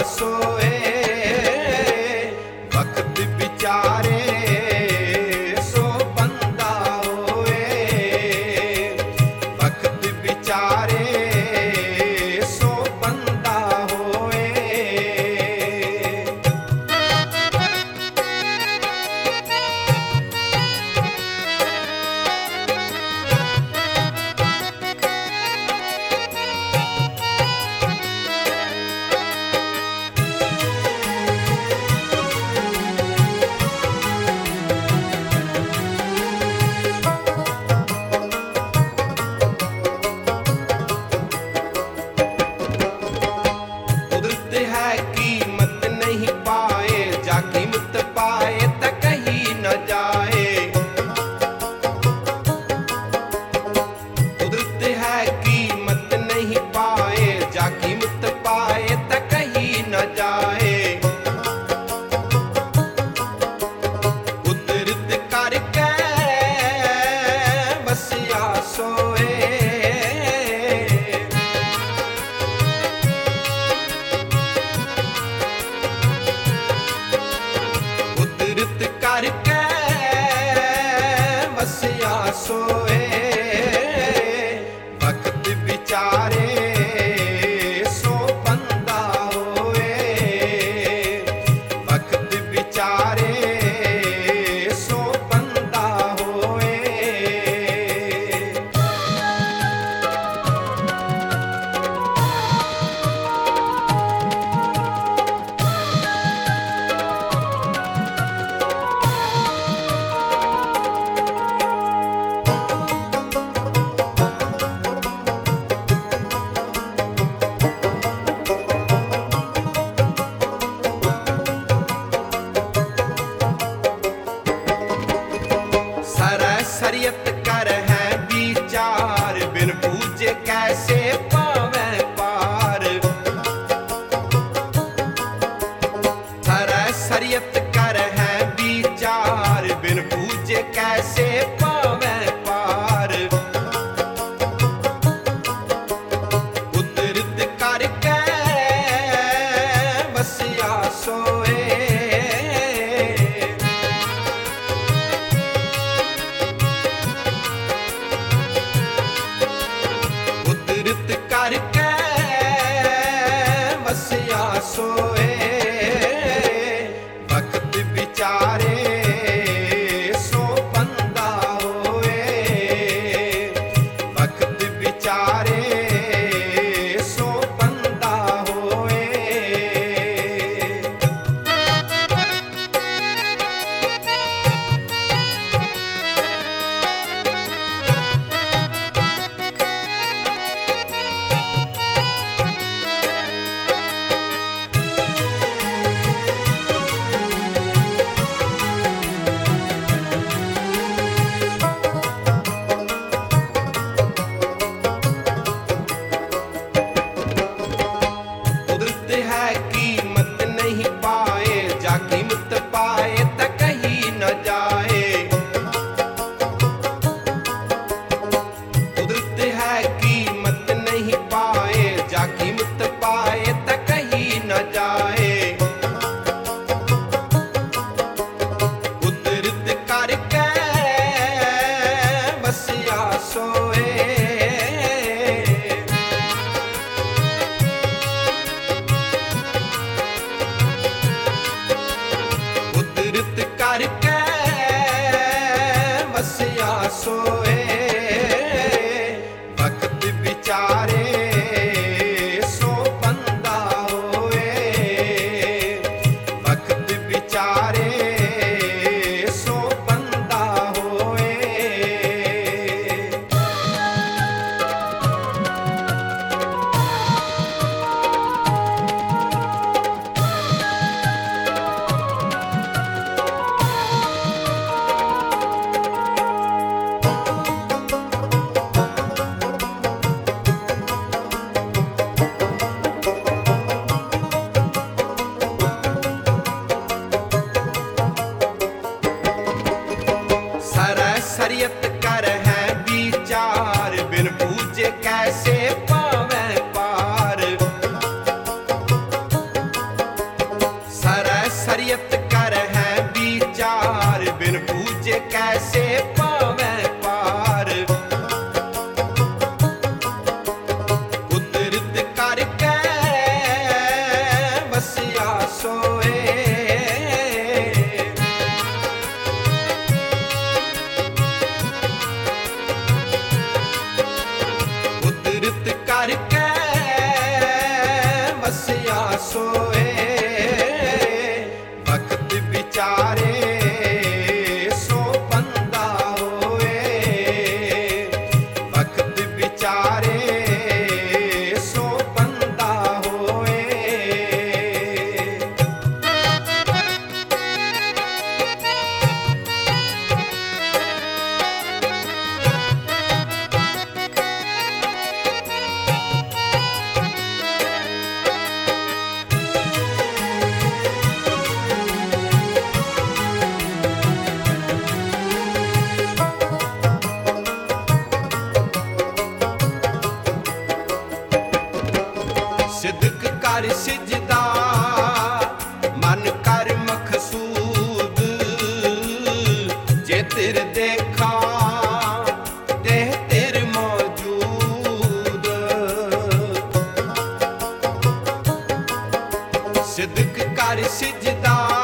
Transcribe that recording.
सोए वक्त विचारे सो बंदा होए वक्त विचारे सो बंदा होए। कुदरत है कीमत नहीं पाए जा कीमत पाए त कहीं न जाए। कुदरत है कीमत नहीं पाए जा कीमत पाए त कहीं न जाए। कुदरत करके बसिया सोए कुदरत करके बसिया सोए वक्त विचारे सो बंदा होए वक्त विचारे सो बंदा होए। सरसरियत कर है विचार बिन पूजे कैसे पावे पार। सरसरियत कर है विचार बिन पूजे कैसे पावे पार। कुदरत करके बसिया सोए कुदरत करके बसिया सोए वक्त विचारे सो बंदा होए वक्त विचारे सो बंदा होए। कुदरत है कीमत नहीं पाए जा कीमत पाए त कहीं न जाए। कुदरत है कीमत नहीं पाए जा कीमत पाए त कहीं न जाए। कुदरत करके बसिया सोए कुदरत करके बसिया सोए वक्त विचारे सो बंदा होए वक्त विचारे सो बंदा होए। सोए। कुदरत करके वसिया सोए। वक्त बिचारे सो बंदा होए। वक्त बिचारे सो बंदा होए। सिदक कर सिजदा मन कर मकसूद। जे तिर देखा देह तिर मौजूद। सिदक कर सिजदा